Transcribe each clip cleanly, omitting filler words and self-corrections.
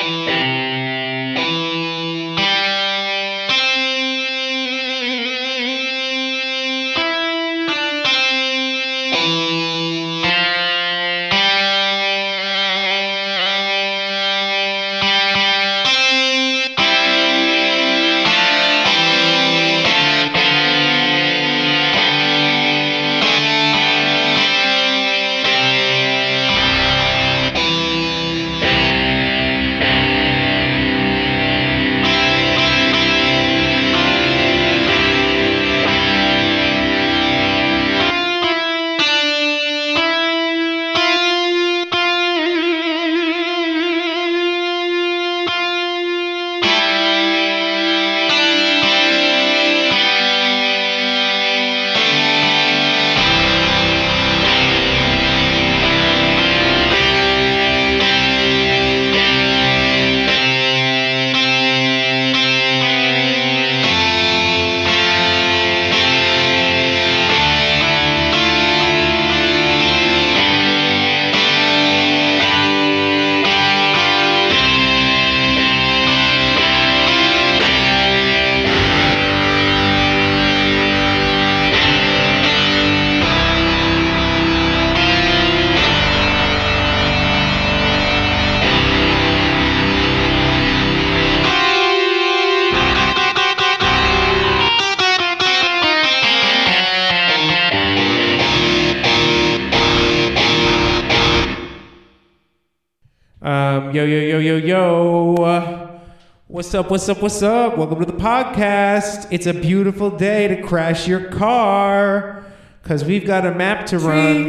Yo. What's up? Welcome to the podcast. It's a beautiful day to crash your car because we've got a map to run.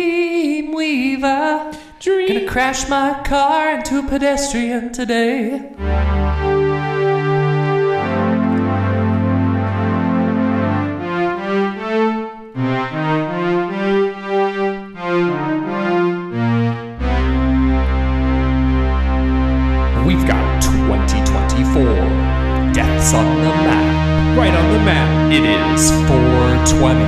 Dreamweaver. Gonna crash my car into a pedestrian today. We've got 2024 deaths on the map. Right on the map. It is 420.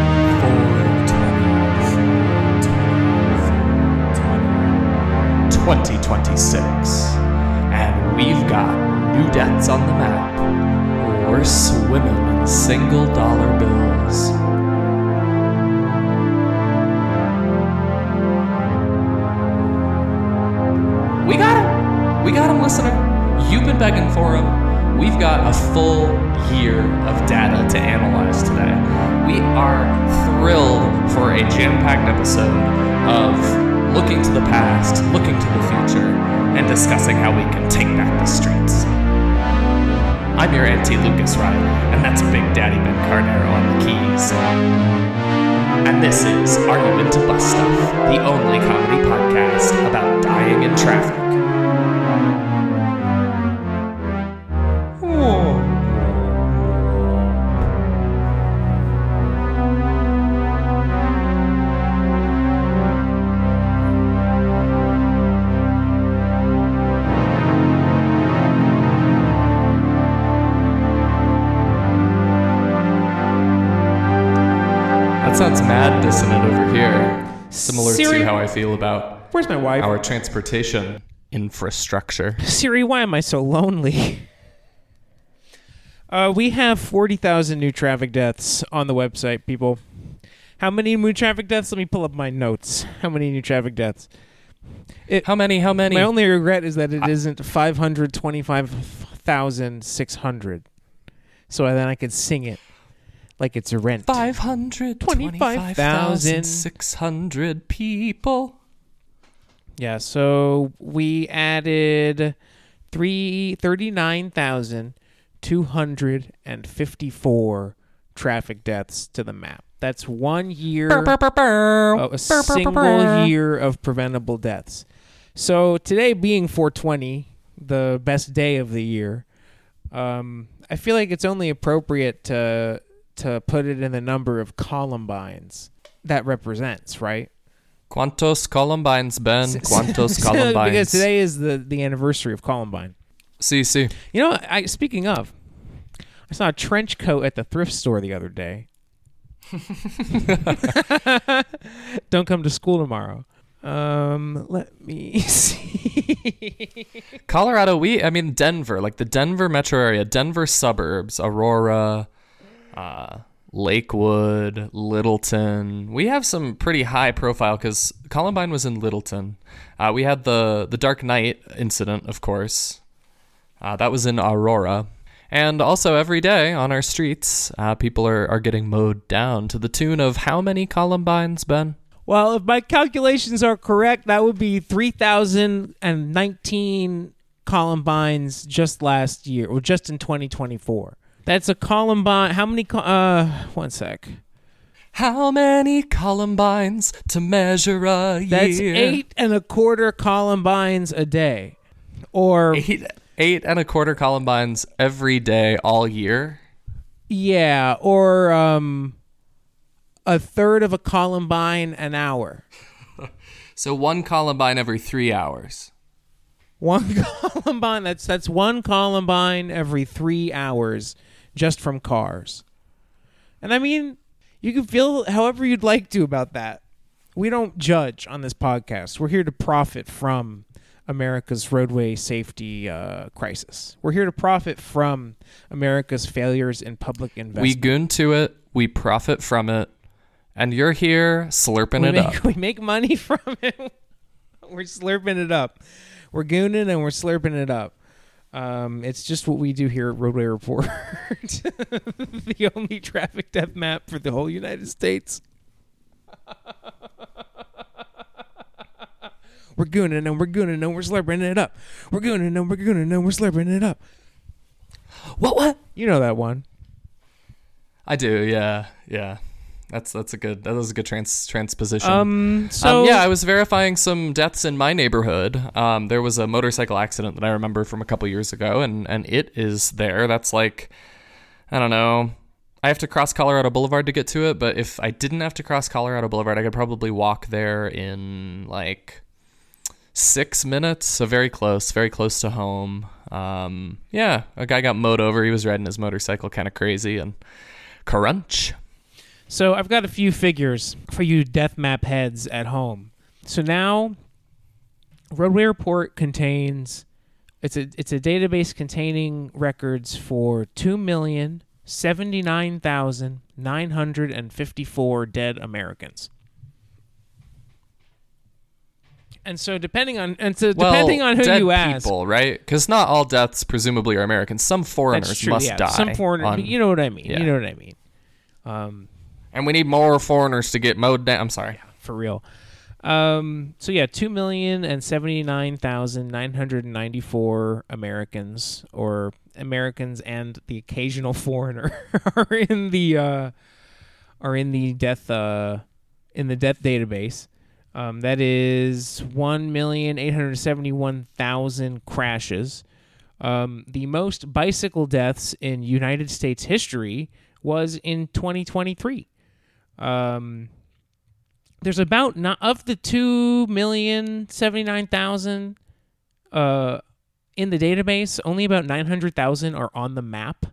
2026. And we've got new deaths on the map. We're swimming in single dollar bills. We got him, listener. You've been begging for him. We've got a full year of data to analyze today. We are thrilled for a jam-packed episode of looking to the past, looking to the future, and discussing how we can take back the streets. I'm your Auntie Lucas Riley, and that's Big Daddy Ben Carnero on the keys. And this is Are You Into Bus Stuff, the only comedy podcast about dying in traffic. That sounds mad dissonant over here. Similar Siri, to how I feel about where's my wife? our transportation infrastructure. Siri, why am I so lonely? We have 40,000 new traffic deaths on the website, people. How many new traffic deaths? Let me pull up my notes. How many new traffic deaths? How many? My only regret is that it isn't 525,600. So then I could sing it like it's a rent. 525,600 people. Yeah, so we added 39,254 traffic deaths to the map. That's 1 year, a single year of preventable deaths. So today being 420, the best day of the year, I feel like it's only appropriate to put it in the number of Columbines that represents, right? Quantos Columbines, Ben? Quantos Columbines? Because today is the anniversary of Columbine. See. You know, speaking of, I saw a trench coat at the thrift store the other day. Don't come to school tomorrow. Let me see. Colorado, Denver, like the Denver metro area, Denver suburbs, Aurora, Lakewood, Littleton. We have some pretty high profile because Columbine was in Littleton. We had the Dark Knight incident, of course. That was in Aurora. And also every day on our streets, people are getting mowed down to the tune of how many Columbines, Ben? Well, if my calculations are correct, that would be 3,019 Columbines just last year, or just in 2024. That's a Columbine. How many? One sec. How many Columbines to measure a year? That's 8.25 Columbines a day, or 8.25 Columbines every day all year. Yeah, or a third of a Columbine an hour. So one Columbine every 3 hours. One Columbine. That's one Columbine every 3 hours, just from cars. And I mean, you can feel however you'd like to about that. We don't judge on this podcast. We're here to profit from America's roadway safety crisis. We're here to profit from America's failures in public investment. We goon to it. We profit from it. And you're here slurping it up. We make money from it. We're slurping it up. We're gooning and we're slurping it up. It's just what we do here at Roadway Report. The only traffic death map for the whole United States. We're gooning and we're gooning and we're slurping it up. We're gooning and we're gooning and we're slurping it up. What? You know that one. I do, yeah. That was a good transposition. I was verifying some deaths in my neighborhood. There was a motorcycle accident that I remember from a couple years ago, and it is there. That's like, I don't know. I have to cross Colorado Boulevard to get to it, but if I didn't have to cross Colorado Boulevard, I could probably walk there in like 6 minutes. So very close to home. A guy got mowed over. He was riding his motorcycle kind of crazy and crunch. So I've got a few figures for you death map heads at home. So now, Roadway Report contains, it's a database containing records for 2,079,954 dead Americans. And so depending on who you ask, people, right? Because not all deaths presumably are Americans. Some foreigners must die. Some foreigners, you know what I mean. Yeah. You know what I mean. And we need more foreigners to get mowed down. I'm sorry. Yeah, for real. 2,079,994 Americans, or Americans and the occasional foreigner, are in the death database. That is 1,871,000 crashes. The most bicycle deaths in United States history was in 2023. There's about, not of the 2,079,000 in the database, only about 900,000 are on the map.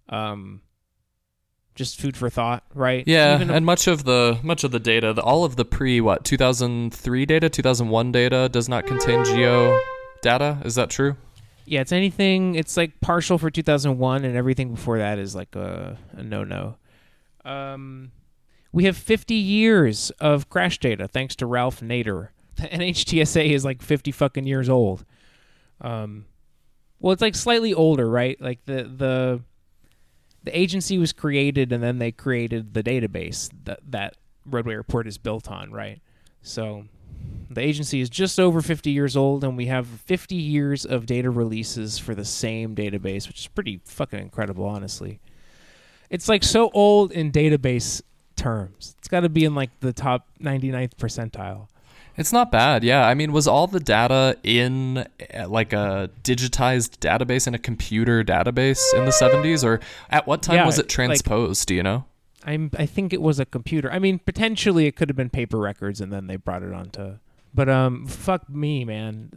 Just food for thought, right? Yeah, and much of the data, all of the 2003 data, 2001 data does not contain geo data. Is that true? Yeah, it's like partial for 2001, and everything before that is like a no-no. We have 50 years of crash data thanks to Ralph Nader. The NHTSA is like 50 fucking years old. Well, it's like slightly older, right? Like the agency was created, and then they created the database that Roadway Report is built on, right? So the agency is just over 50 years old, and we have 50 years of data releases for the same database, which is pretty fucking incredible, honestly. It's like so old in database terms. It's got to be in like the top 99th percentile. It's not bad, yeah. I mean, was all the data in like a digitized database, in a computer database in the 70s? Or at what time was it transposed, do you know? I think it was a computer. I mean, potentially it could have been paper records, and then they brought it onto... But fuck me, man.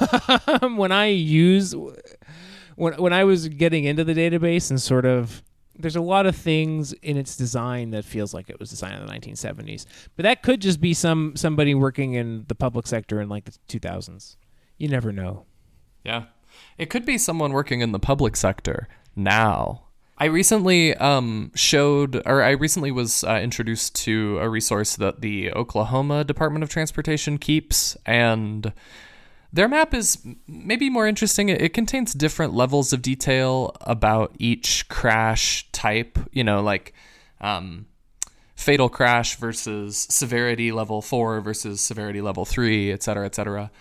When I was getting into the database and sort of There's a lot of things in its design that feels like it was designed in the 1970s. But that could just be somebody working in the public sector in like the 2000s. You never know. Yeah. It could be someone working in the public sector now. I recently was introduced to a resource that the Oklahoma Department of Transportation keeps, and their map is maybe more interesting. It contains different levels of detail about each crash type, like fatal crash versus severity level 4 versus severity level 3, et cetera, et cetera.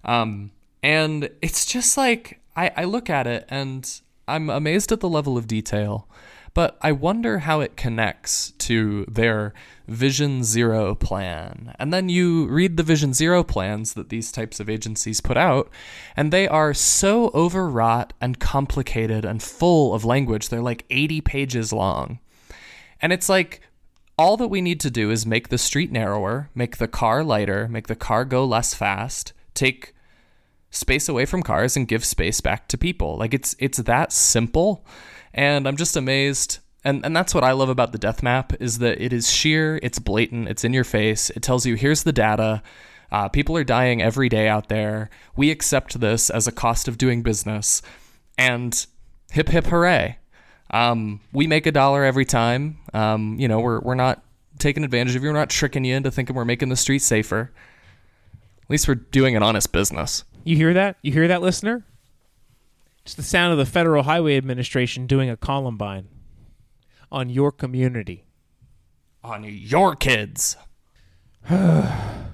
And it's just like, I look at it and I'm amazed at the level of detail, but I wonder how it connects to their Vision Zero plan. And then you read the Vision Zero plans that these types of agencies put out, and they are so overwrought and complicated and full of language. They're like 80 pages long. And it's like, all that we need to do is make the street narrower, make the car lighter, make the car go less fast, take space away from cars and give space back to people. Like it's that simple. And I'm just amazed. And that's what I love about the death map, is that it is sheer, it's blatant, it's in your face. It tells you, here's the data. People are dying every day out there. We accept this as a cost of doing business. And hip, hip, hooray. We make $1 every time. We're not taking advantage of you. We're not tricking you into thinking we're making the streets safer. At least we're doing an honest business. You hear that? You hear that, listener? It's the sound of the Federal Highway Administration doing a Columbine on your community. On your kids. There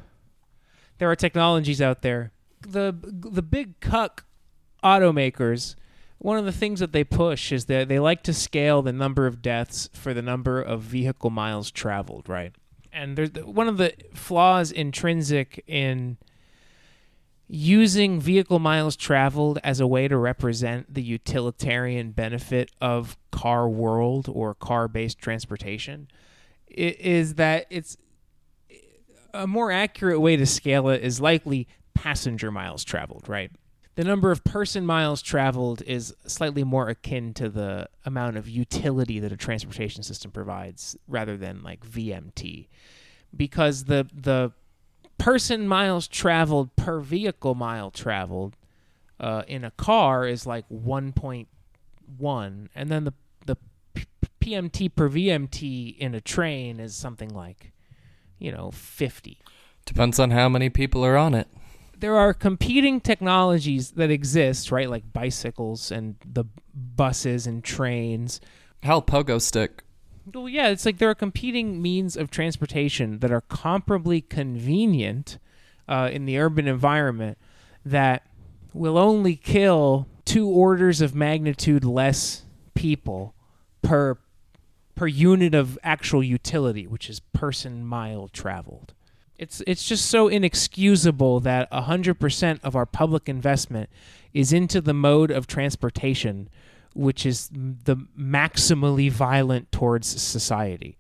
are technologies out there. The big cuck automakers, one of the things that they push is that they like to scale the number of deaths for the number of vehicle miles traveled, right? And there's one of the flaws intrinsic in using vehicle miles traveled as a way to represent the utilitarian benefit of car world or car-based transportation is that it's a more accurate way to scale it is likely passenger miles traveled, right? The number of person miles traveled is slightly more akin to the amount of utility that a transportation system provides rather than like VMT, because the person miles traveled per vehicle mile traveled in a car is like 1.1, and then the PMT per VMT in a train is something like 50. Depends on how many people are on it. There are competing technologies that exist, right? Like bicycles and the buses and trains. Hell, pogo stick. Well, yeah, it's like there are competing means of transportation that are comparably convenient in the urban environment that will only kill 2 orders of magnitude less people per unit of actual utility, which is person mile traveled. It's just so inexcusable that 100% of our public investment is into the mode of transportation which is the maximally violent towards society.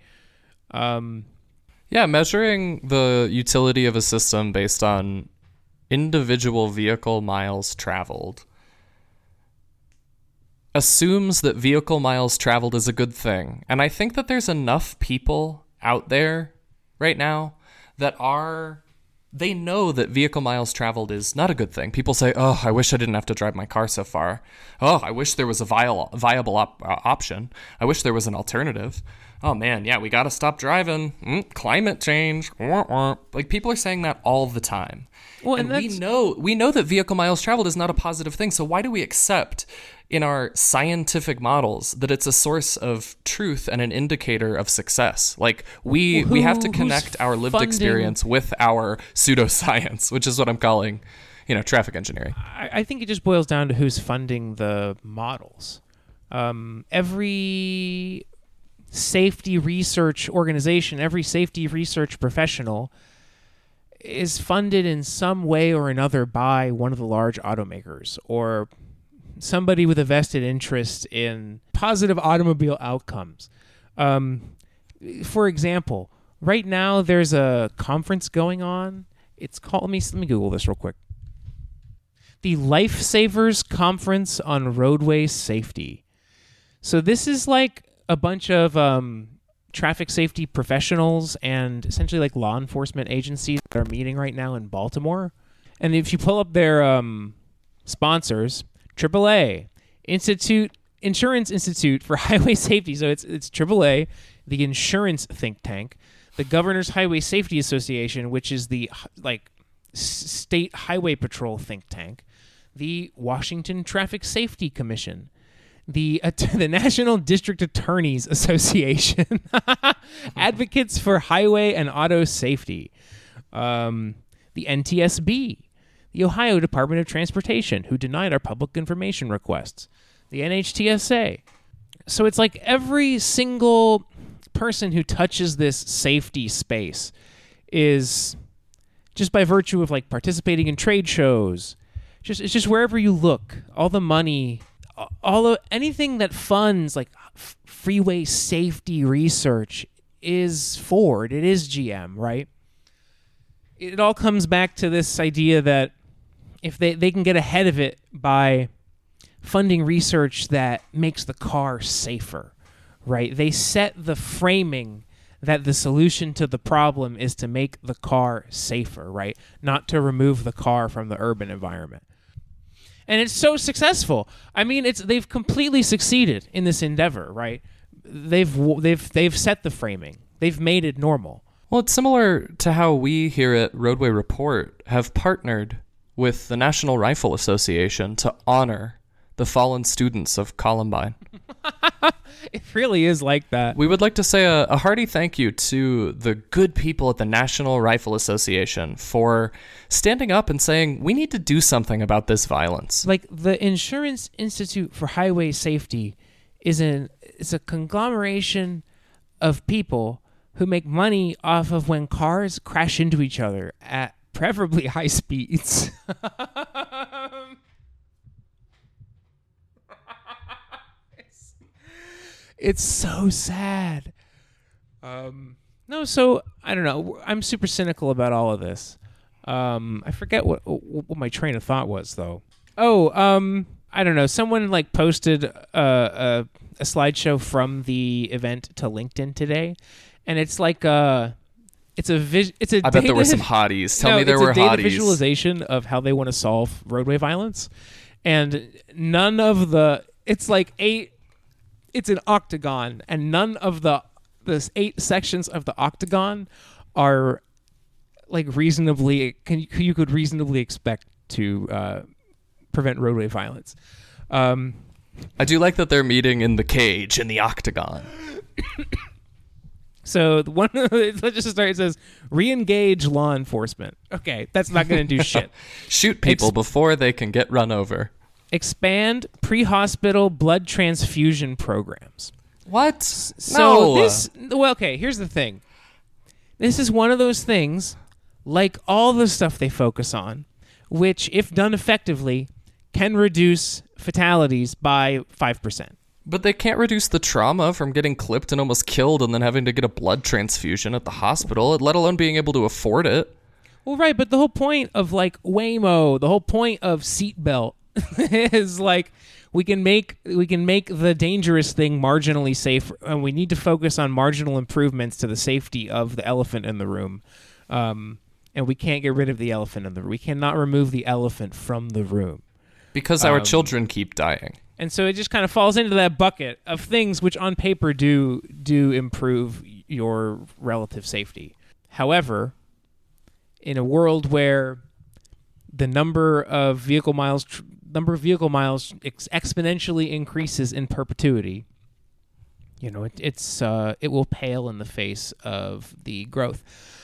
Measuring the utility of a system based on individual vehicle miles traveled assumes that vehicle miles traveled is a good thing. And I think that there's enough people out there right now that they know that vehicle miles traveled is not a good thing. People say, oh, I wish I didn't have to drive my car so far. Oh, I wish there was a viable option. I wish there was an alternative. Oh, man, yeah, we got to stop driving. Climate change. Like, people are saying that all the time. Well, and we know that vehicle miles traveled is not a positive thing. So why do we accept in our scientific models that it's a source of truth and an indicator of success? Like we have to connect our lived experience with our pseudoscience, which is what I'm calling, traffic engineering. I think it just boils down to who's funding the models. Every safety research organization, every safety research professional is funded in some way or another by one of the large automakers or somebody with a vested interest in positive automobile outcomes. For example, right now there's a conference going on. It's called, let me Google this real quick. The Lifesavers Conference on Roadway Safety. So this is like a bunch of traffic safety professionals and essentially like law enforcement agencies that are meeting right now in Baltimore. And if you pull up their sponsors, AAA, Insurance Institute for Highway Safety. So it's AAA, the insurance think tank, the Governor's Highway Safety Association, which is the like state highway patrol think tank, the Washington Traffic Safety Commission, the National District Attorneys Association, Advocates for Highway and Auto Safety, the NTSB, the Ohio Department of Transportation, who denied our public information requests, the NHTSA. So it's like every single person who touches this safety space is, just by virtue of like participating in trade shows, it's just wherever you look, all the money, anything that funds like freeway safety research is Ford, it is GM, right? It all comes back to this idea that if they can get ahead of it by funding research that makes the car safer, right? They set the framing that the solution to the problem is to make the car safer, right? Not to remove the car from the urban environment. And it's so successful. I mean, they've completely succeeded in this endeavor, right? They've set the framing. They've made it normal. Well, it's similar to how we here at Roadway Report have partnered with the National Rifle Association to honor the fallen students of Columbine. It really is like that. We would like to say a hearty thank you to the good people at the National Rifle Association for standing up and saying, we need to do something about this violence. Like the Insurance Institute for Highway Safety is a conglomeration of people who make money off of when cars crash into each other at preferably high speeds. It's so sad. No, so I don't know. I'm super cynical about all of this. I forget what my train of thought was, though. Oh, I don't know. Someone like posted a slideshow from the event to LinkedIn today, and it's like I bet there were some hotties. Tell me there were hotties. It's a data visualization of how they want to solve roadway violence, and none of the. It's like it's an octagon, and none of the 8 sections of the octagon are like you could reasonably expect to prevent roadway violence. I do like that they're meeting in the cage in the octagon. So let's just start. It says re-engage law enforcement. Okay, that's not going to do shit. Shoot people before they can get run over. Expand pre-hospital blood transfusion programs. What? So okay, here's the thing. This is one of those things, like all the stuff they focus on, which, if done effectively, can reduce fatalities by 5%. But they can't reduce the trauma from getting clipped and almost killed and then having to get a blood transfusion at the hospital, let alone being able to afford it. Well, right, but the whole point of like Waymo, the whole point of seatbelt is like we can make the dangerous thing marginally safe, and we need to focus on marginal improvements to the safety of the elephant in the room. And we can't get rid of the elephant in the room. We cannot remove the elephant from the room. Because our children keep dying. And so it just kind of falls into that bucket of things which on paper do improve your relative safety. However, in a world where the number of vehicle miles exponentially increases in perpetuity, you know, it will pale in the face of the growth.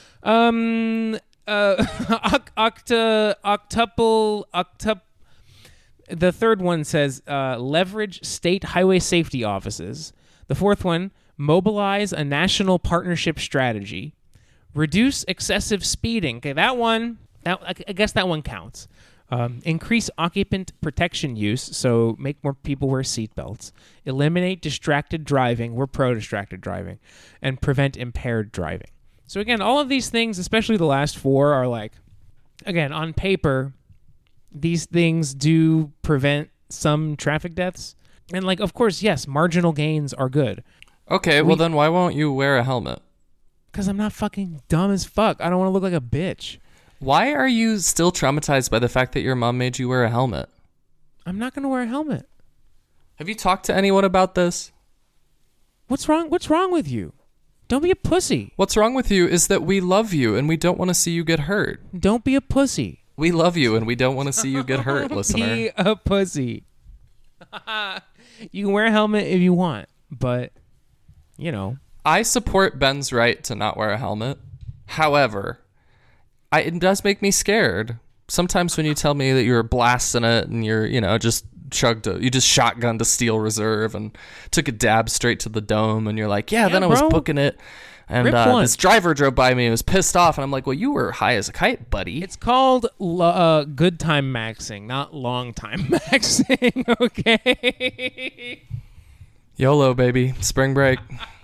The third one says leverage state highway safety offices. The fourth one, mobilize a national partnership strategy. Reduce excessive speeding. Okay, I guess that one counts. Increase occupant protection use, so make more people wear seatbelts. Eliminate distracted driving. We're pro-distracted driving. And prevent impaired driving. So again, all of these things, especially the last 4, are like, again, on paper, these things do prevent some traffic deaths. And like, of course, yes, marginal gains are good. Okay, well then why won't you wear a helmet? Because I'm not fucking dumb as fuck. I don't want to look like a bitch. Why are you still traumatized by the fact that your mom made you wear a helmet? I'm not going to wear a helmet. Have you talked to anyone about this? What's wrong? What's wrong with you? Don't be a pussy. What's wrong with you is that we love you and we don't want to see you get hurt. Don't be a pussy. We love you and we don't want to see you get hurt, listener. Be a pussy. You can wear a helmet if you want, but, you know. I support Ben's right to not wear a helmet. However, it does make me scared. Sometimes when you tell me that you're blasting it and you're, just you just shotgunned a Steel Reserve and took a dab straight to the dome and you're like, then I was booking it. And this driver drove by me and was pissed off. And I'm like, well, you were high as a kite, buddy. It's called good time maxing, not long time maxing, okay? YOLO, baby. Spring break.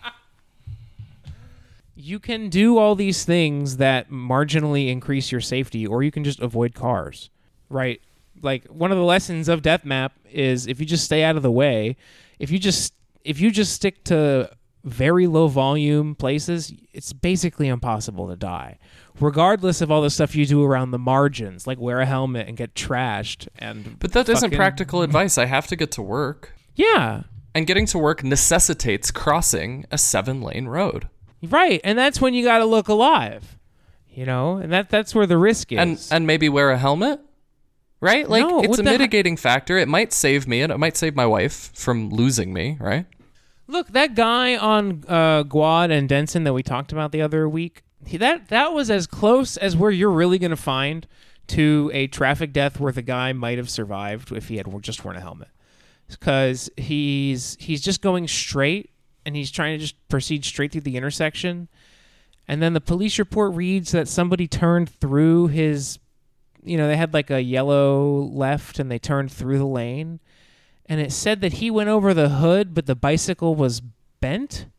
You can do all these things that marginally increase your safety, or you can just avoid cars, right? Like, one of the lessons of Deathmap is if you just stay out of the way, if you just stick to very low volume places, it's basically impossible to die, regardless of all the stuff you do around the margins, like wear a helmet and get trashed. But that isn't practical advice. I have to get to work. Yeah. And getting to work necessitates crossing a 7-lane road. Right, and that's when you got to look alive, and that's where the risk is. And maybe wear a helmet, right? Like, no, it's a mitigating factor. It might save me, and it might save my wife from losing me, right? Look, that guy on Guad and Denson that we talked about the other week, that was as close as where you're really going to find to a traffic death where the guy might have survived if he had just worn a helmet. Because he's just going straight, and he's trying to just proceed straight through the intersection. And then the police report reads that somebody turned through his, they had like a yellow left, and they turned through the lane. And it said that he went over the hood, but the bicycle was bent.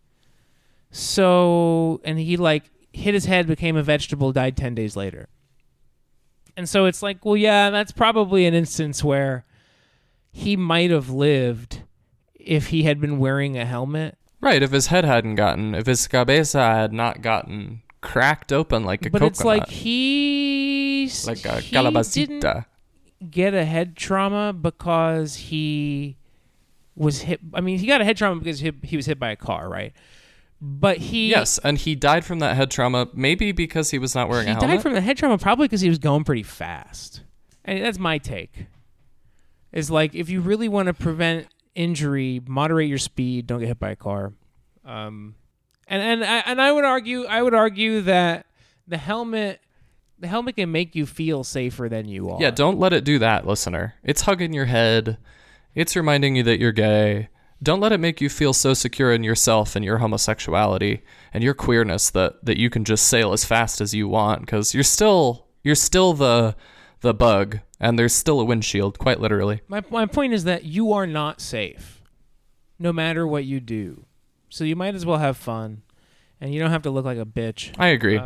So, and he hit his head, became a vegetable, died 10 days later. And so it's like, well, yeah, that's probably an instance where he might have lived if he had been wearing a helmet. Right, if his head hadn't gotten, if his cabeza had not gotten cracked open like a coconut. But it's like like a calabacita. Didn't get a head trauma because he was hit. I mean, he got a head trauma because he was hit by a car, right? But yes, and he died from that head trauma maybe because he was not wearing a helmet. He died from the head trauma probably because he was going pretty fast. And that's my take. Is like, if you really want to prevent injury, moderate your speed, don't get hit by a car. And I would argue that the helmet can make you feel safer than you are. Yeah, don't let it do that, listener. It's hugging your head. It's reminding you that you're gay. Don't let it make you feel so secure in yourself and your homosexuality and your queerness that you can just sail as fast as you want, because you're still the bug, and there's still a windshield, quite literally. My point is that you are not safe, no matter what you do. So you might as well have fun, and you don't have to look like a bitch. I agree.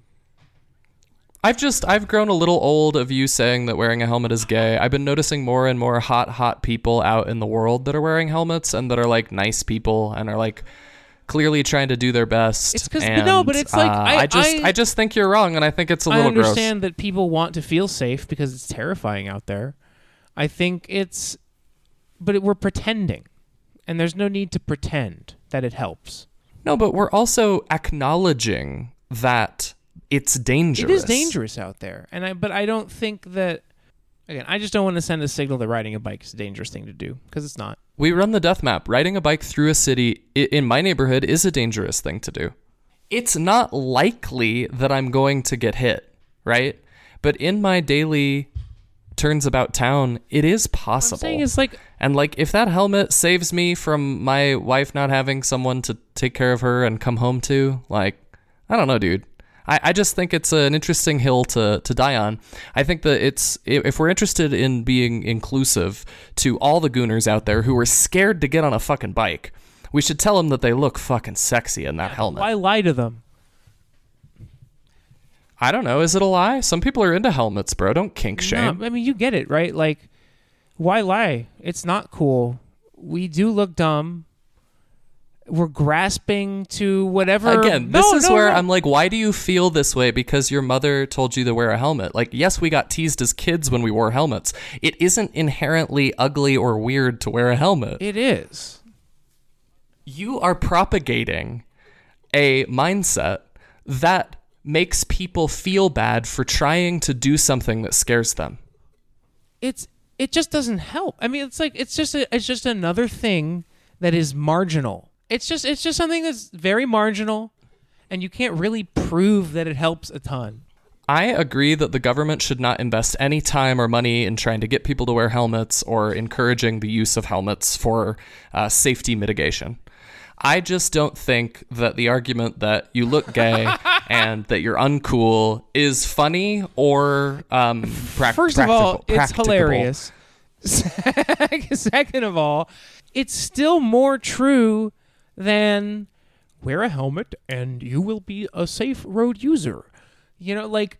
I've grown a little old of you saying that wearing a helmet is gay. I've been noticing more and more hot people out in the world that are wearing helmets and that are like nice people and are like clearly trying to do their best. It's because but it's like I just think you're wrong, and I think it's a little gross. I understand that people want to feel safe because it's terrifying out there. I think we're pretending, and there's no need to pretend that it helps. No, but we're also acknowledging that it's dangerous. It is dangerous out there, but I don't think that. Again, I just don't want to send a signal that riding a bike is a dangerous thing to do, because it's not. We run the death map. Riding a bike through a city in my neighborhood is a dangerous thing to do. It's not likely that I'm going to get hit, right? But in my daily turns about town, it is possible. What I'm saying is and if that helmet saves me from my wife not having someone to take care of her and come home to, I don't know, dude. I just think it's an interesting hill to die on. I think that if we're interested in being inclusive to all the gooners out there who are scared to get on a fucking bike, we should tell them that they look fucking sexy in that helmet. Why lie to them? I don't know. Is it a lie? Some people are into helmets, bro. Don't kink shame. No, I mean, you get it, right? Why lie? It's not cool. We do look dumb. we're grasping to whatever. Again, this is where I'm like, why do you feel this way? Because your mother told you to wear a helmet. Like, yes, we got teased as kids when we wore helmets. It isn't inherently ugly or weird to wear a helmet. It is. You are propagating a mindset that makes people feel bad for trying to do something that scares them. It just doesn't help. I mean, it's just another thing that is marginal. It's just something that's very marginal, and you can't really prove that it helps a ton. I agree that the government should not invest any time or money in trying to get people to wear helmets or encouraging the use of helmets for safety mitigation. I just don't think that the argument that you look gay and that you're uncool is funny or First of all, it's hilarious. Second of all, it's still more true than wear a helmet and you will be a safe road user. You know, like,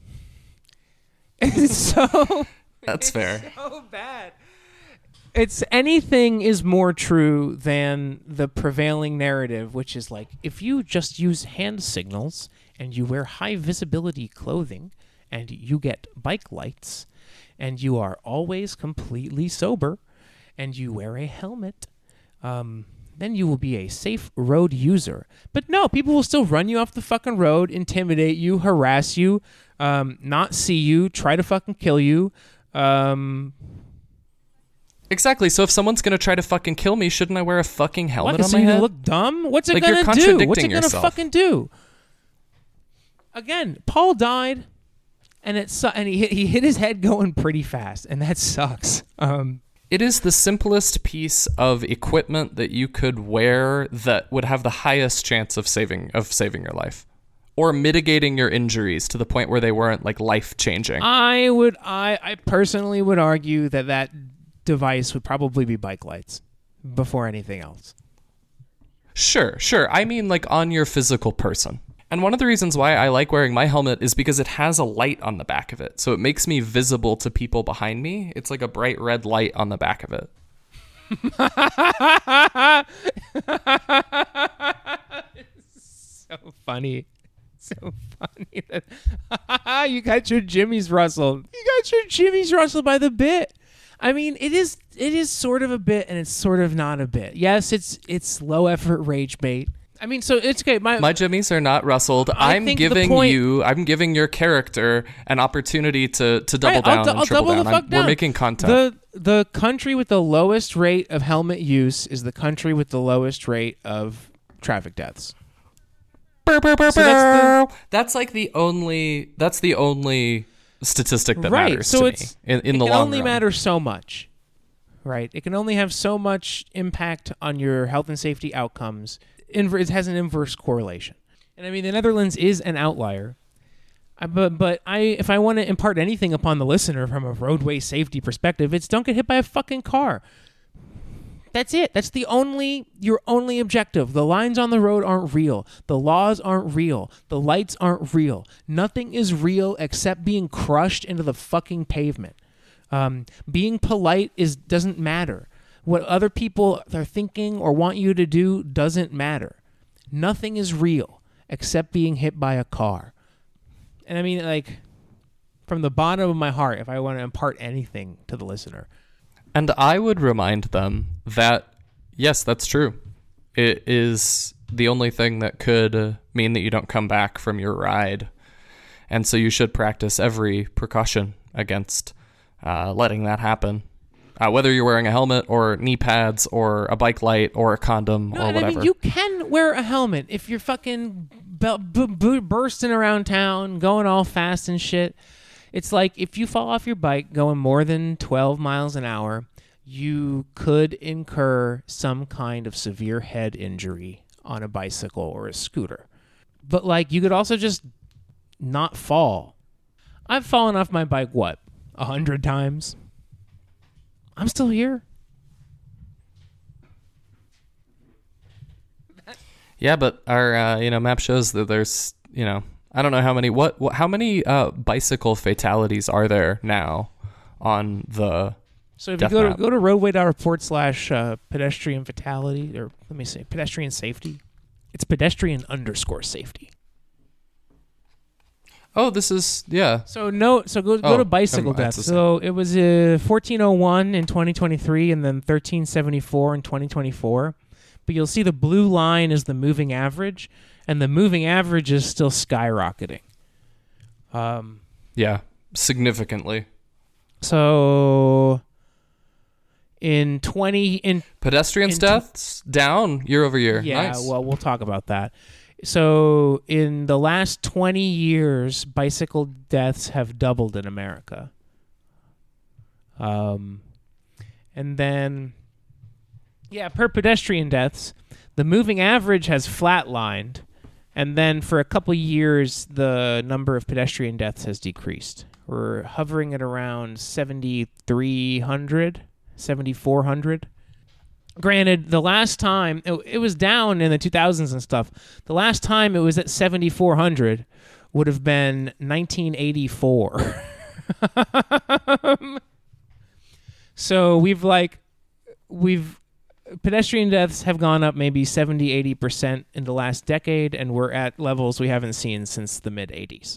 it's so... That's fair. So bad. It's anything is more true than the prevailing narrative, which is like, if you just use hand signals and you wear high visibility clothing and you get bike lights and you are always completely sober and you wear a helmet, then you will be a safe road user. But no, people will still run you off the fucking road, intimidate you, harass you, not see you, try to fucking kill you. Exactly. So if someone's going to try to fucking kill me, shouldn't I wear a fucking helmet on so my you head? Look dumb? What's it like, going to do? What's it going to yourself. fucking do? Again, Paul died, and he hit his head going pretty fast, and that sucks. It is the simplest piece of equipment that you could wear that would have the highest chance of saving your life, or mitigating your injuries to the point where they weren't like life changing. I personally would argue that device would probably be bike lights before anything else. Sure. I mean, like, on your physical person. And one of the reasons why I like wearing my helmet is because it has a light on the back of it. So it makes me visible to people behind me. It's like a bright red light on the back of it. So funny. So funny that you got your jimmies rustled. You got your jimmies rustled by the bit. I mean, it is sort of a bit, and it's sort of not a bit. Yes, it's low effort rage bait. I mean, so it's okay. My jimmies are not rustled. I'm giving your character an opportunity to double down and triple down. We're making content. The country with the lowest rate of helmet use is the country with the lowest rate of traffic deaths. So that's the only statistic that matters to me in the long run. It can only matter so much, right? It can only have so much impact on your health and safety outcomes. It has an inverse correlation. And I mean, the Netherlands is an outlier. But if I want to impart anything upon the listener from a roadway safety perspective, it's don't get hit by a fucking car. That's it. That's your only objective. The lines on the road aren't real. The laws aren't real. The lights aren't real. Nothing is real except being crushed into the fucking pavement. Being polite doesn't matter. What other people are thinking or want you to do doesn't matter. Nothing is real except being hit by a car. And I mean, like, from the bottom of my heart, if I want to impart anything to the listener. And I would remind them that, yes, that's true. It is the only thing that could mean that you don't come back from your ride. And so you should practice every precaution against letting that happen. Whether you're wearing a helmet or knee pads or a bike light or a condom or whatever. I mean, you can wear a helmet if you're fucking bursting around town, going all fast and shit. It's like if you fall off your bike going more than 12 miles an hour, you could incur some kind of severe head injury on a bicycle or a scooter. But, like, you could also just not fall. I've fallen off my bike, 100 times? I'm still here. Yeah, but our map shows that there's, I don't know how many bicycle fatalities are there now on the So if death you go map. to roadway.report / pedestrian fatality, or let me say pedestrian safety. It's pedestrian_safety. Oh, this is, yeah. So go to bicycle never mind, it's deaths. the same. So it was 1401 in 2023 and then 1374 in 2024. But you'll see the blue line is the moving average, and the moving average is still skyrocketing. Yeah, significantly. So Pedestrians deaths down year over year. Yeah, Nice. well, we'll talk about that. So in the last 20 years, bicycle deaths have doubled in America. And then, per pedestrian deaths, the moving average has flatlined. And then for a couple years, the number of pedestrian deaths has decreased. We're hovering at around 7,300, 7,400. Granted, the last time it was down in the 2000s and stuff. The last time it was at 7,400 would have been 1984. So we've pedestrian deaths have gone up maybe 70-80% in the last decade, and we're at levels we haven't seen since the mid 80s.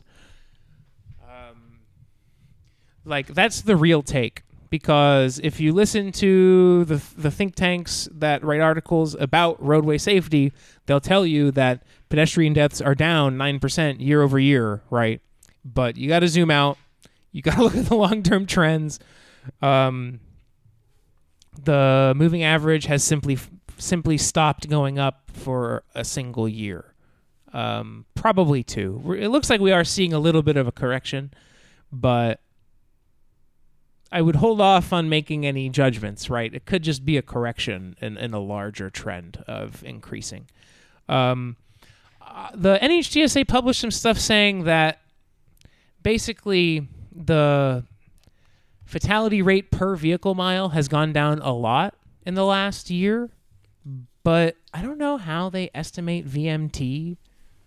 That's the real take. Because if you listen to the think tanks that write articles about roadway safety, they'll tell you that pedestrian deaths are down 9% year over year, right? But you got to zoom out. You got to look at the long-term trends. The moving average has simply stopped going up for a single year. Probably two. It looks like we are seeing a little bit of a correction, but I would hold off on making any judgments, right? It could just be a correction in a larger trend of increasing. The NHTSA published some stuff saying that basically the fatality rate per vehicle mile has gone down a lot in the last year, but I don't know how they estimate VMT.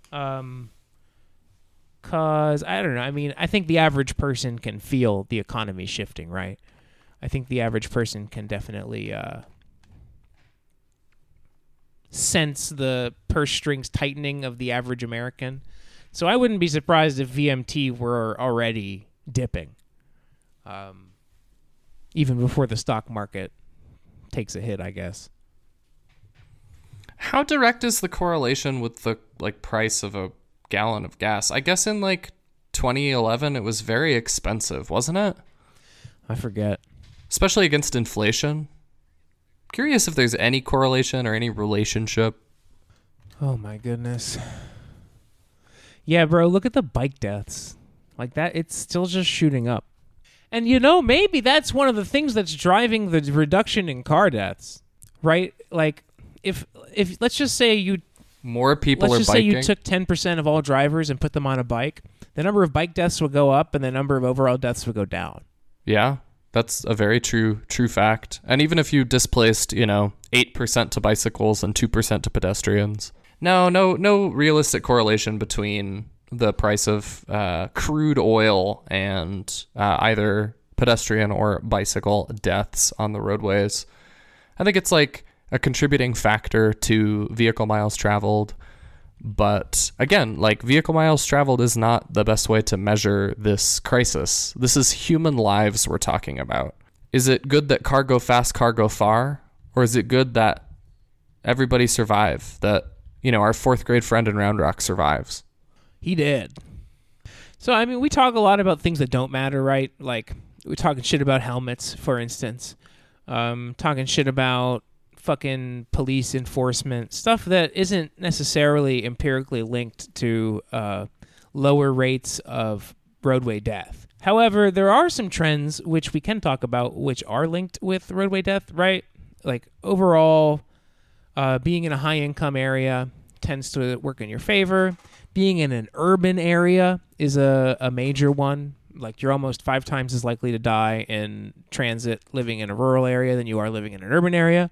Because, I don't know, I mean, I think the average person can feel the economy shifting, right? I think the average person can definitely sense the purse strings tightening of the average American. So I wouldn't be surprised if VMT were already dipping, even before the stock market takes a hit, I guess. How direct is the correlation with the price of a gallon of gas? I guess in 2011 it was very expensive, wasn't it? I forget. Especially against inflation. Curious if there's any correlation or any relationship. Oh my goodness. Yeah, bro, look at the bike deaths. Like that, it's still just shooting up. And maybe that's one of the things that's driving the reduction in car deaths, right? Like if let's just say more people let's are just biking. say you took 10% of all drivers and put them on a bike, the number of bike deaths would go up and the number of overall deaths would go down. Yeah, that's a very true fact. And even if you displaced, 8% to bicycles and 2% to pedestrians. No realistic correlation between the price of crude oil and either pedestrian or bicycle deaths on the roadways. I think it's a contributing factor to vehicle miles traveled. But again, vehicle miles traveled is not the best way to measure this crisis. This is human lives we're talking about. Is it good that car go fast, car go far? Or is it good that everybody survive? That, our fourth grade friend in Round Rock survives? He did. So, I mean, we talk a lot about things that don't matter, right? Like, we're talking shit about helmets, for instance. Talking shit about fucking police enforcement, stuff that isn't necessarily empirically linked to lower rates of roadway death. However, there are some trends which we can talk about which are linked with roadway death, right? Like overall, being in a high income area tends to work in your favor. Being in an urban area is a major one. Like you're almost 5 times as likely to die in transit living in a rural area than you are living in an urban area.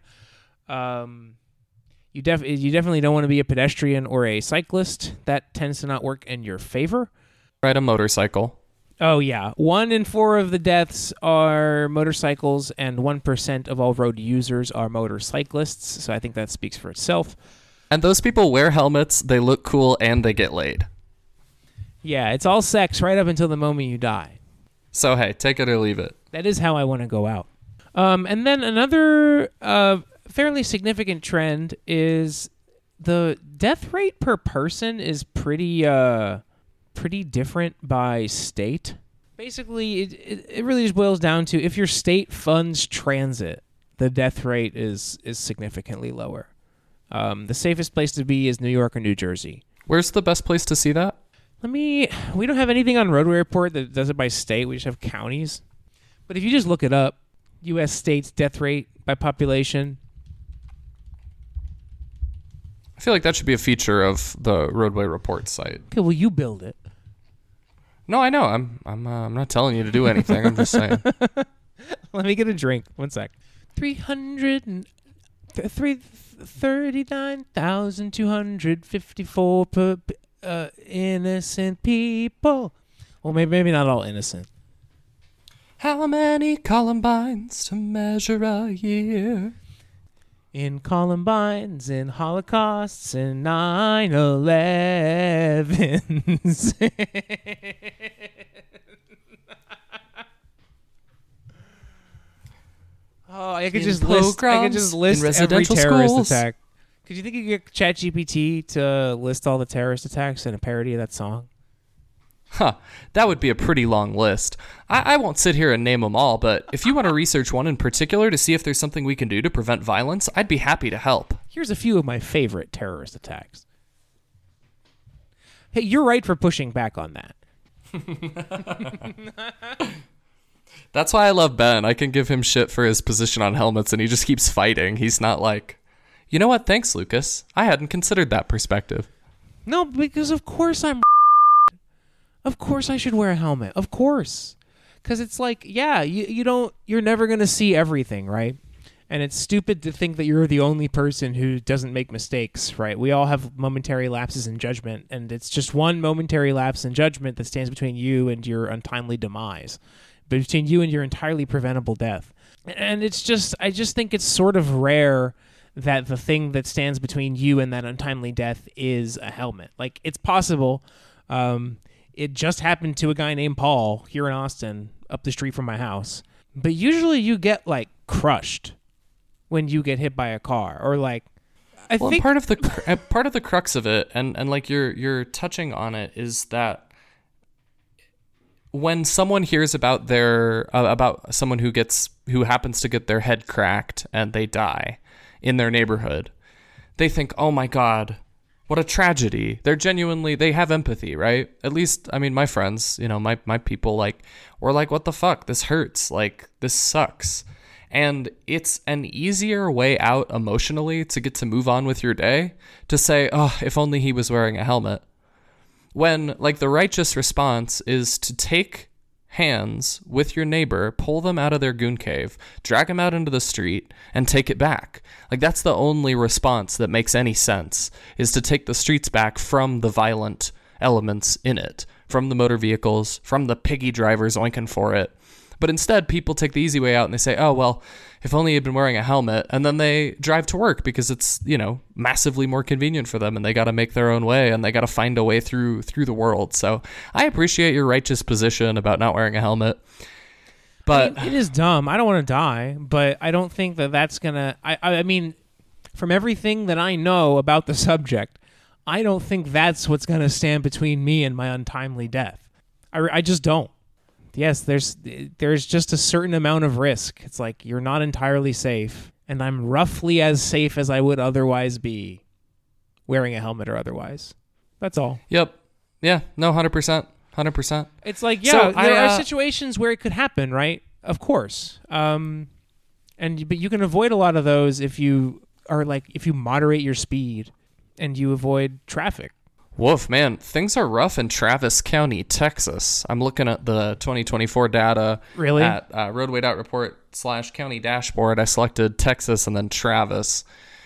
You definitely don't want to be a pedestrian or a cyclist. That tends to not work in your favor. Ride a motorcycle. Oh, yeah. 1 in 4 of the deaths are motorcycles, and 1% of all road users are motorcyclists. So I think that speaks for itself. And those people wear helmets, they look cool, and they get laid. Yeah, it's all sex right up until the moment you die. So, hey, take it or leave it. That is how I want to go out. And then another fairly significant trend is the death rate per person is pretty different by state. Basically, it really just boils down to if your state funds transit, the death rate is significantly lower. The safest place to be is New York or New Jersey. Where's the best place to see that? We don't have anything on Roadway Report that does it by state. We just have counties. But if you just look it up, U.S. states death rate by population. I feel like that should be a feature of the Roadway Report site. Okay, well, you build it. No, I know. I'm not telling you to do anything. I'm just saying. Let me get a drink. 1 sec. 39,254 innocent people. Well, maybe not all innocent. How many Columbines to measure a year? In Columbines, in Holocausts, in 9/11s. Oh, I could just list every terrorist attack. Could you think you could get ChatGPT to list all the terrorist attacks in a parody of that song? Huh, that would be a pretty long list. I won't sit here and name them all, but if you want to research one in particular to see if there's something we can do to prevent violence, I'd be happy to help. Here's a few of my favorite terrorist attacks. Hey, you're right for pushing back on that. That's why I love Ben. I can give him shit for his position on helmets, and he just keeps fighting. He's not like, you know what, thanks, Lucas. I hadn't considered that perspective. No, because of course Of course I should wear a helmet. Of course. Because it's like, yeah, you're never going to see everything, right? And it's stupid to think that you're the only person who doesn't make mistakes, right? We all have momentary lapses in judgment, and it's just one momentary lapse in judgment that stands between you and your untimely demise, between you and your entirely preventable death. And I just think it's sort of rare that the thing that stands between you and that untimely death is a helmet. Like, it's possible. It just happened to a guy named Paul here in Austin, up the street from my house. But usually you get, like, crushed when you get hit by a car, or like, I think part of the crux of it, and like you're touching on it, is that when someone hears about about someone who happens to get their head cracked and they die in their neighborhood, they think, oh my God, what a tragedy. They have empathy, right? At least, I mean, my friends, my people, like, were like, what the fuck? This hurts. Like, this sucks. And it's an easier way out emotionally to get to move on with your day, to say, oh, if only he was wearing a helmet. When, like, the righteous response is to take hands with your neighbor, pull them out of their goon cave, drag them out into the street, and take it back. Like, that's the only response that makes any sense, is to take the streets back from the violent elements in it, from the motor vehicles, from the piggy drivers oinking for it. But instead, people take the easy way out and they say, oh, well, if only he'd been wearing a helmet. And then they drive to work because it's, massively more convenient for them, and they got to make their own way, and they got to find a way through the world. So I appreciate your righteous position about not wearing a helmet. But it is dumb. I don't want to die, but I don't think that's going to... I mean, from everything that I know about the subject, I don't think that's what's going to stand between me and my untimely death. I just don't. Yes, there's just a certain amount of risk. It's like you're not entirely safe, and I'm roughly as safe as I would otherwise be, wearing a helmet or otherwise. That's all. Yep. Yeah. No, 100%. 100%. It's like, yeah, there are situations where it could happen, right? Of course. But you can avoid a lot of those if you moderate your speed and you avoid traffic. Woof, man, things are rough in Travis County, Texas. I'm looking at the 2024 data. Really? At roadway.report/county dashboard. I selected Texas and then Travis.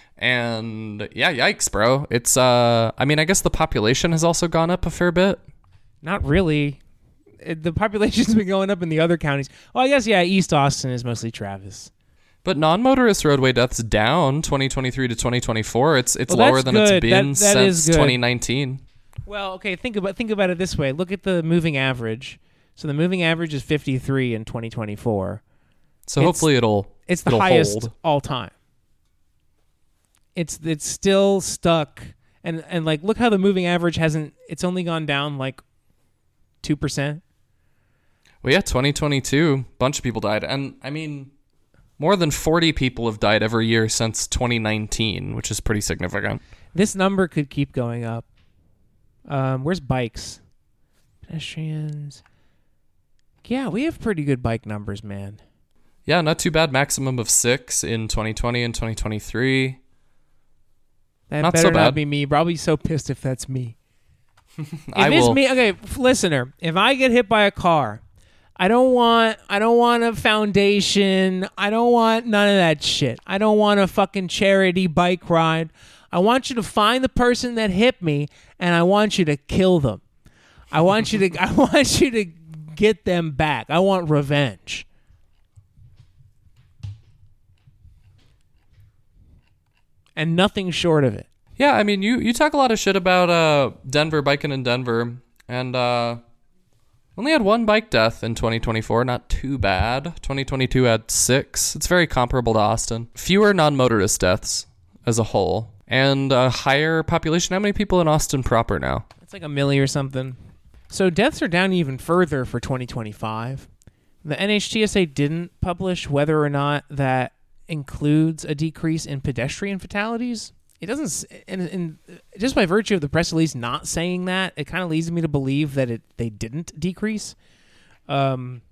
And yeah, yikes, bro. It's, I guess the population has also gone up a fair bit. Not really. The population's been going up in the other counties. Well, I guess, yeah, East Austin is mostly Travis. But non-motorist roadway deaths down 2023 to 2024. It's Well, lower that's than good. it's been That is since good. 2019. Well, okay, think about it this way. Look at the moving average. So the moving average is 53 in 2024. So hopefully it'll highest hold. all time. It's still stuck, and like look how the moving average hasn't. It's only gone down like 2%. Well, yeah, 2022, a bunch of people died, and I mean, more than 40 people have died every year since 2019, which is pretty significant. This number could keep going up. Where's bikes? Pedestrians. Yeah, we have pretty good bike numbers, man. Yeah, not too bad. Maximum of 6 in 2020 and 2023. That Not better so bad. not be me. Bro, I'll be so pissed if that's me. If I it's will. me, okay, listener, if I get hit by a car, I don't want a foundation. I don't want none of that shit. I don't want a fucking charity bike ride. I want you to find the person that hit me, and I want you to kill them. I want you to get them back. I want revenge. And nothing short of it. Yeah, I mean, you talk a lot of shit about Denver, biking in Denver, and only had 1 bike death in 2024. Not too bad. 2022 had 6. It's very comparable to Austin. Fewer non-motorist deaths as a whole, and a higher population. How many people in Austin proper now? It's like a milli or something. So deaths are down even further for 2025. The NHTSA didn't publish whether or not that includes a decrease in pedestrian fatalities. It doesn't, and just by virtue of the press release not saying that, it kind of leads me to believe that they didn't decrease. But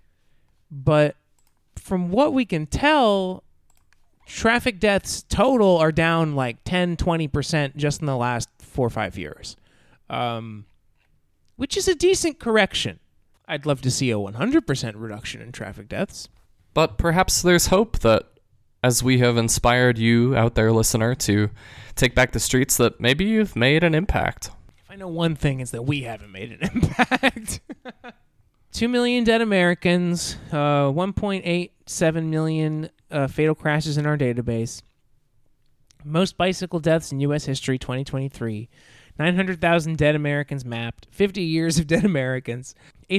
from what we can tell, traffic deaths total are down like 10, 20% just in the last 4 or 5 years, which is a decent correction. I'd love to see a 100% reduction in traffic deaths. But perhaps there's hope that as we have inspired you out there, listener, to take back the streets, that maybe you've made an impact. If I know one thing, it's that we haven't made an impact. 2 million dead Americans, 1.87 million fatal crashes in our database. Most bicycle deaths in U.S. history, 2023. 900,000 dead Americans mapped. 50 years of dead Americans.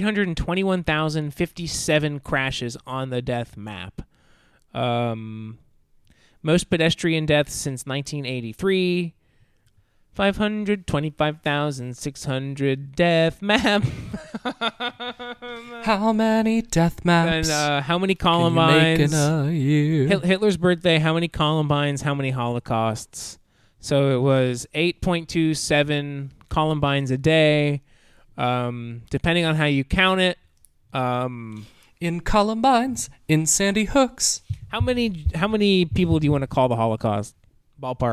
821,057 crashes on the death map. Most pedestrian deaths since 1983. 525,600 death map. How many death maps And how many can you make in Columbines? a year? Hitler's birthday, how many Columbines, how many Holocausts? So it was 8.27 Columbines a day, depending on how you count it. In Columbines, in Sandy Hooks. How many people do you want to call the Holocaust? Ballpark.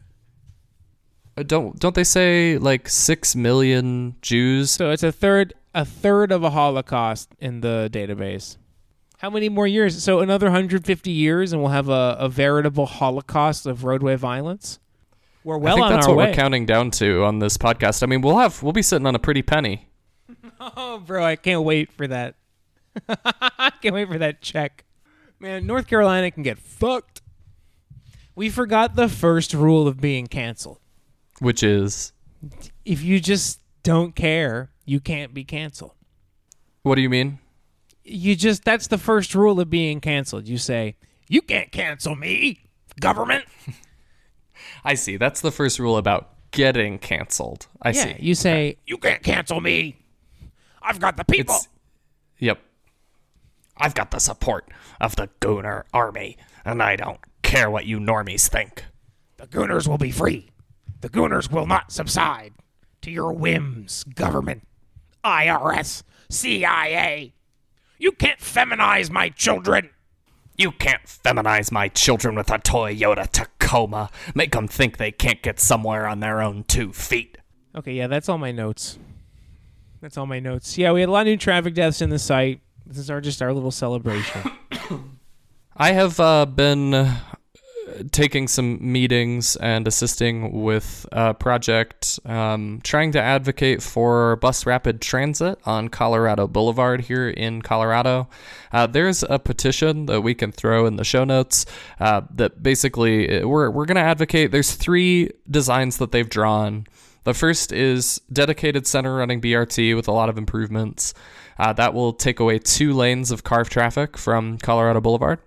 Don't they say like 6 million Jews? So it's a third of a Holocaust in the database. How many more years? So another 150 years, and we'll have a veritable Holocaust of roadway violence. We're well I think on that's our what way. we're counting down to on this podcast. I mean, we'll be sitting on a pretty penny. Oh, bro, I can't wait for that. I can't wait for that check. Man, North Carolina can get fucked. We forgot the first rule of being canceled. Which is, If you just don't care, you can't be canceled. what do you mean? That's the first rule of being canceled. You say, you can't cancel me, government. I see. That's the first rule about getting canceled. I see. You say, you can't cancel me. I've got the people. Yep. I've got the support of the Gooner Army, and I don't care what you normies think. The Gooners will be free. The Gooners will not subside to your whims, government, IRS, CIA. You can't feminize my children. You can't feminize my children with a Toyota Tacoma. Make them think they can't get somewhere on their own 2 feet. Okay, yeah, that's all my notes. Yeah, we had a lot of new traffic deaths in the site. This is just our little celebration. I have been taking some meetings and assisting with a project trying to advocate for bus rapid transit on Colorado Boulevard here in Colorado. There's a petition that we can throw in the show notes that basically we're going to advocate. There's 3 designs that they've drawn. The first is dedicated center running BRT with a lot of improvements. That will take away 2 lanes of car traffic from Colorado Boulevard.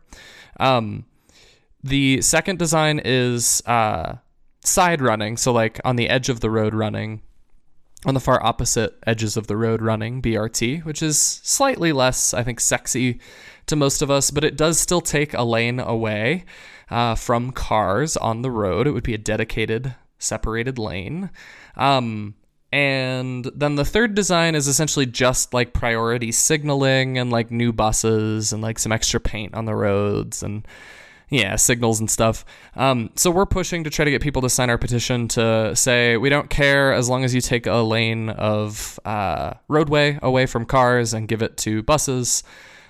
The second design is side running, so like on the edge of the road running, on the far opposite edges of the road running BRT, which is slightly less, I think, sexy to most of us, but it does still take a lane away from cars on the road. It would be a dedicated, separated lane. And then the third design is essentially just like priority signaling and like new buses and like some extra paint on the roads and signals and stuff. So we're pushing to try to get people to sign our petition to say, we don't care as long as you take a lane of roadway away from cars and give it to buses.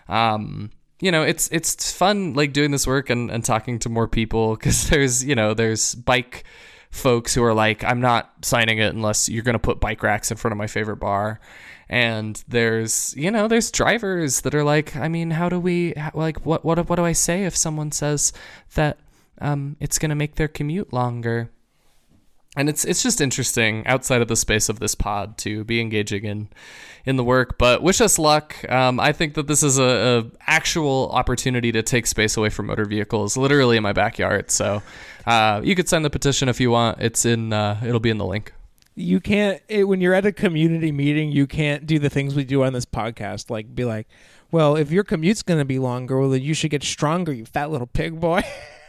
It's fun like doing this work and talking to more people, because there's bike folks who are like, I'm not signing it unless you're going to put bike racks in front of my favorite bar. And there's drivers that are like, I mean, how do we, what do I say if someone says that it's going to make their commute longer? And it's just interesting outside of the space of this pod to be engaging in the work. But wish us luck. I think that this is a actual opportunity to take space away from motor vehicles, literally in my backyard. So you could sign the petition if you want. It's it'll be in the link. You can't, when you're at a community meeting, you can't do the things we do on this podcast, like be like, well, if your commute's going to be longer, well, then you should get stronger, you fat little pig boy.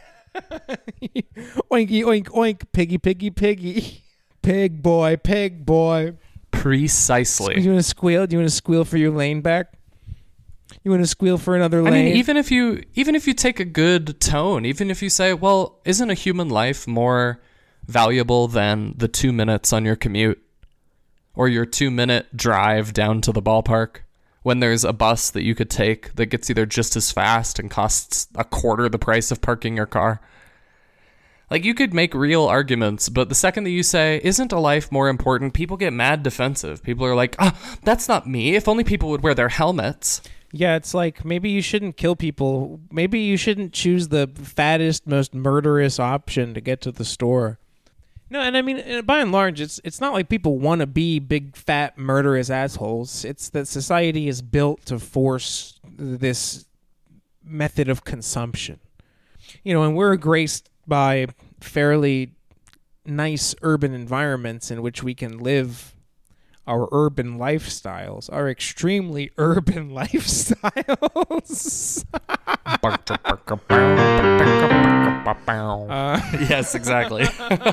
Oinky, oink, oink, piggy, piggy, piggy. Pig boy, pig boy. Precisely. Do you want to squeal? Do you want to squeal for your lane back? You want to squeal for another lane? I mean, even if you take a good tone, even if you say, well, isn't a human life more valuable than the 2 minutes on your commute or your 2-minute drive down to the ballpark, when there's a bus that you could take that gets either just as fast and costs a quarter the price of parking your car? Like, you could make real arguments, but the second that you say, isn't a life more important, people get mad defensive. People are like, that's not me. If only people would wear their helmets. Yeah, it's like, maybe you shouldn't kill people. Maybe you shouldn't choose the fattest, most murderous option to get to the store. No, and I mean, by and large, it's not like people want to be big, fat, murderous assholes. It's that society is built to force this method of consumption. And we're graced by fairly nice urban environments in which we can live our urban lifestyles, our extremely urban lifestyles. Yes, exactly.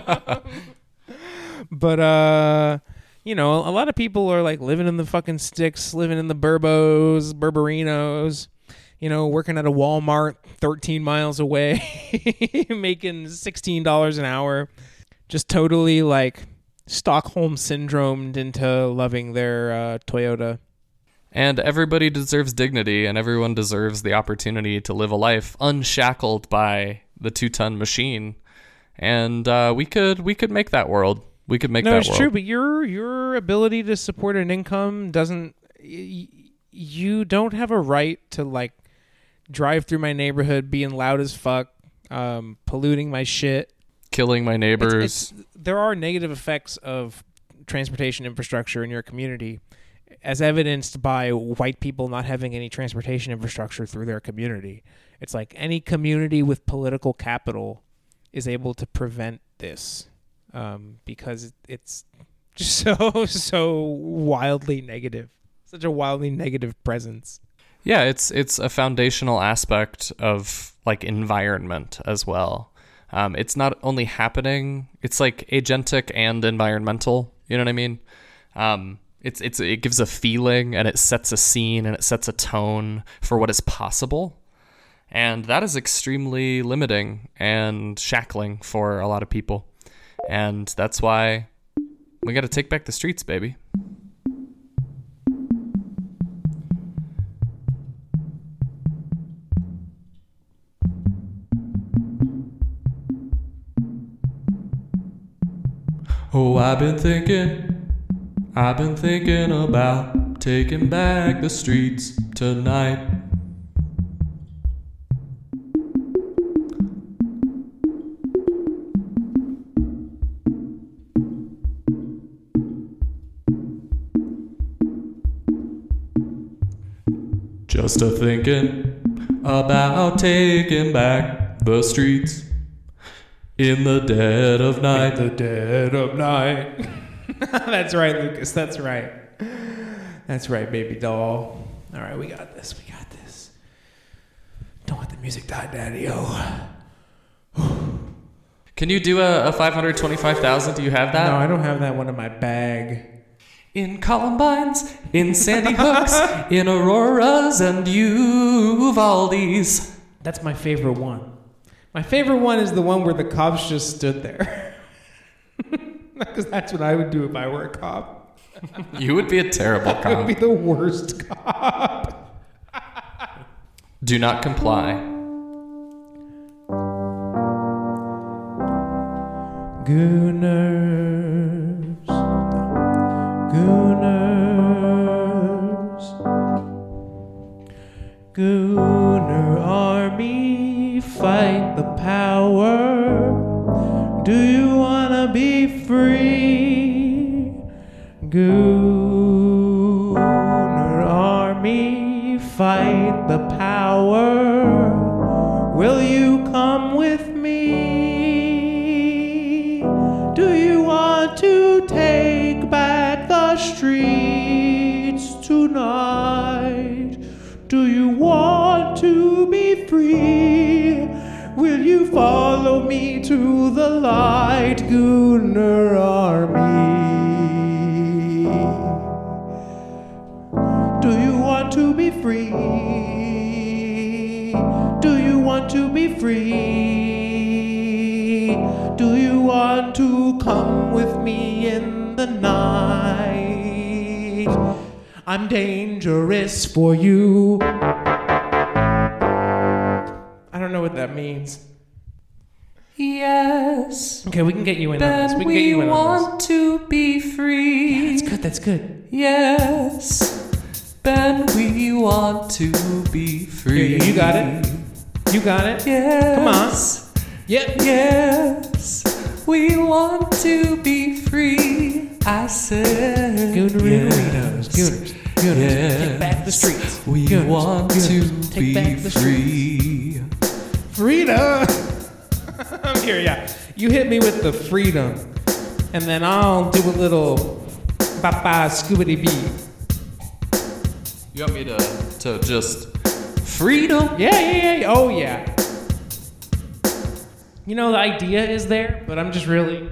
But a lot of people are like living in the fucking sticks, living in the Burberinos, working at a Walmart 13 miles away, making $16 an hour, just totally like Stockholm syndromed into loving their Toyota. And everybody deserves dignity, and everyone deserves the opportunity to live a life unshackled by the 2-ton machine. And we could make that world. We could make that world. No, it's true, but your ability to support an income doesn't. You don't have a right to like drive through my neighborhood being loud as fuck, polluting my shit, killing my neighbors. There are negative effects of transportation infrastructure in your community, as evidenced by white people not having any transportation infrastructure through their community. It's like any community with political capital is able to prevent this because it's just so wildly negative. Such a wildly negative presence. Yeah, it's a foundational aspect of like environment as well. It's not only happening, it's like agentic and environmental. You know what I mean? It gives a feeling, and it sets a scene, and it sets a tone for what is possible. And that is extremely limiting and shackling for a lot of people. And that's why we got to take back the streets, baby. Oh, I've been thinking about taking back the streets tonight. Just a thinking about taking back the streets in the dead of night. The dead of night. That's right, Lucas. That's right. That's right, baby doll. All right, we got this. We got this. Don't let the music die, Daddy-O. Can you do a 525,000? Do you have that? No, I don't have that one in my bag. In Columbines, in Sandy Hooks, in Auroras and Uvaldes. That's my favorite one. My favorite one is the one where the cops just stood there. Because that's what I would do if I were a cop. You would be a terrible I would cop. be the worst cop. Do not comply. Gooners. Gooners. Gooner army, fight the power. Do you wanna be free? Gooner army, fight the power. Will you come with me? Do you want to take back the streets tonight? Do you want to be free? Will you follow me to the light, Gooner army? Do you want to be free? Do you want to be free? Do you want to come with me in the night? I'm dangerous for you. I don't know what that means. Yes. Okay, we can get you in on this. Then We can get you in on want to be free. this. That's good. Yes. Ben, we want to be free. Here, you got it. You got it. Yes. Come on. Yep. Yes. We want to be free. I said. Goonerinos. Yes. Gooners. Gooners. Yes. Take back the streets. We Gooners. want Gooners. to Take be back the free. Freedom. I'm here, yeah. You hit me with the freedom, and then I'll do a little bye-bye scoobity-bee. You want me to just freedom? Yeah. Oh, yeah. You know, the idea is there, but I'm just really...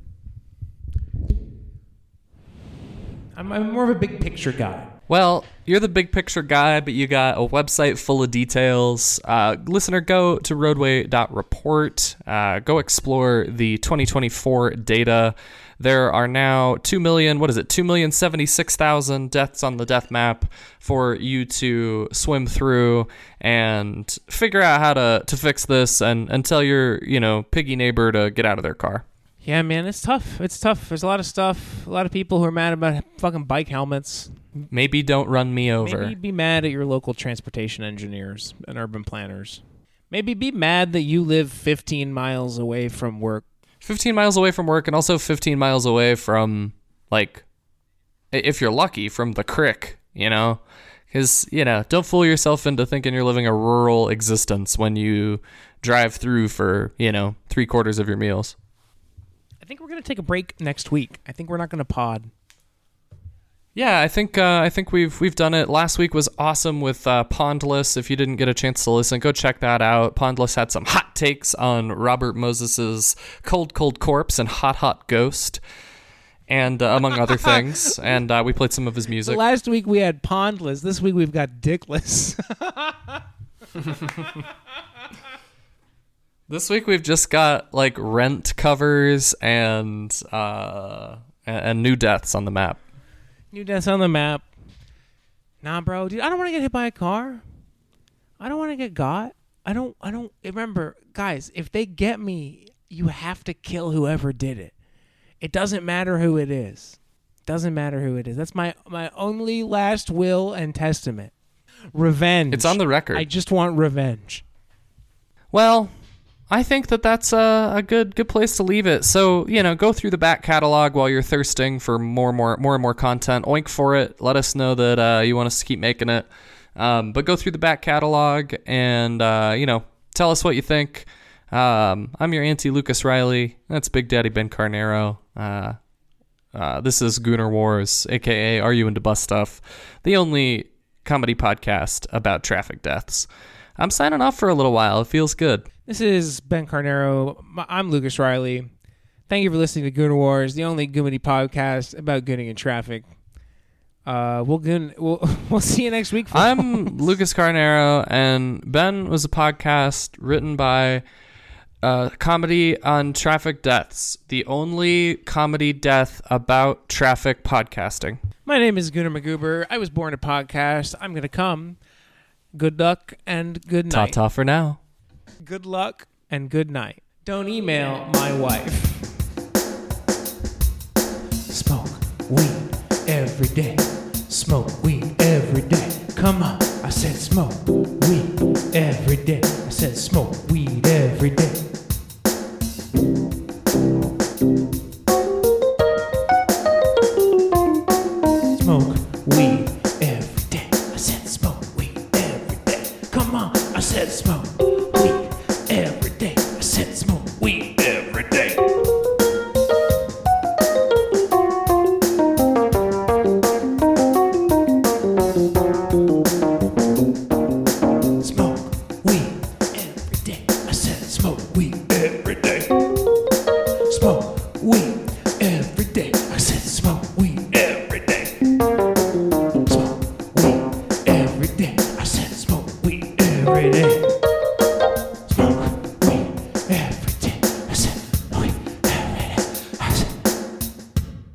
I'm more of a big picture guy. Well, you're the big picture guy, but you got a website full of details. Listener, go to roadway.report. Go explore the 2024 data. There are now 2,076,000 deaths on the death map for you to swim through and figure out how to fix this and tell your, piggy neighbor to get out of their car. Yeah, man, it's tough. It's tough. There's a lot of stuff. A lot of people who are mad about fucking bike helmets. Maybe don't run me over. Maybe be mad at your local transportation engineers and urban planners. Maybe be mad that you live 15 miles away from work. 15 miles away from work and also 15 miles away from, if you're lucky, from the crick, Because, don't fool yourself into thinking you're living a rural existence when you drive through for, 3/4 of your meals. I think we're going to take a break next week. I think we're not going to pod. Yeah, I think we've done it. Last week was awesome with Pondless. If you didn't get a chance to listen, go check that out. Pondless had some hot takes on Robert Moses's Cold Corpse and Hot Ghost, and among other things. And we played some of his music. So last week we had Pondless. This week we've got Dickless. This week we've just got Rent covers and new deaths on the map. New deaths on the map. Nah, bro, dude, I don't want to get hit by a car. I don't want to get got. I don't remember, guys, if they get me, you have to kill whoever did it. It doesn't matter who it is. Doesn't matter who it is. That's my only last will and testament. Revenge. It's on the record. I just want revenge. Well, I think that's a good place to leave it. So, go through the back catalog while you're thirsting for more and more content. Oink for it. Let us know that you want us to keep making it. But go through the back catalog and, tell us what you think. I'm your Auntie Lucas Riley. That's Big Daddy Ben Carnero. This is Gooner Wars, a.k.a. Are You Into Bus Stuff, the only comedy podcast about traffic deaths. I'm signing off for a little while. It feels good. This is Ben Carnero. I'm Lucas Riley. Thank you for listening to Gooner Wars, the only Goomity podcast about gooning in traffic. We'll see you next week. I'm Lucas Carnero, and Ben was a podcast written by comedy on traffic deaths, the only comedy death about traffic podcasting. My name is Gunnar McGoober. I was born a podcast. I'm going to come. Good luck and good night. Ta-ta for now. Good luck and good night. Don't email my wife. Smoke weed every day. Smoke weed every day. Come on, I said smoke weed every day. I said smoke weed every day. Smoke weed every day. I said smoke weed every day. Come on, I said smoke weed every day.